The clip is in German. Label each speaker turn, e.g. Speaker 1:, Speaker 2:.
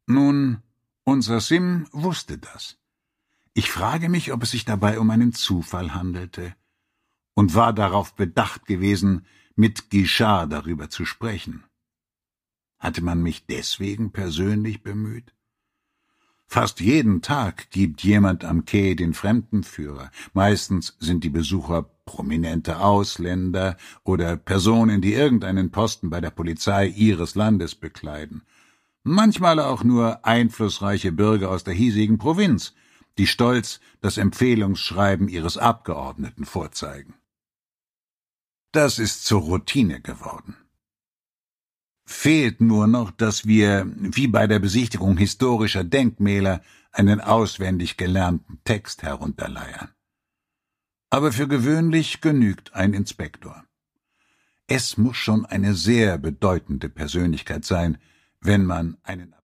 Speaker 1: Nun, unser Sim wusste das. Ich frage mich, ob es sich dabei um einen Zufall handelte, und war darauf bedacht gewesen, mit Guichard darüber zu sprechen. Hatte man mich deswegen persönlich bemüht? Fast jeden Tag gibt jemand am Quai den Fremdenführer. Meistens sind die Besucher prominente Ausländer oder Personen, die irgendeinen Posten bei der Polizei ihres Landes bekleiden. Manchmal auch nur einflussreiche Bürger aus der hiesigen Provinz, die stolz das Empfehlungsschreiben ihres Abgeordneten vorzeigen. Das ist zur Routine geworden. Fehlt nur noch, dass wir, wie bei der Besichtigung historischer Denkmäler, einen auswendig gelernten Text herunterleiern. Aber für gewöhnlich genügt ein Inspektor. Es muss schon eine sehr bedeutende Persönlichkeit sein, wenn man einen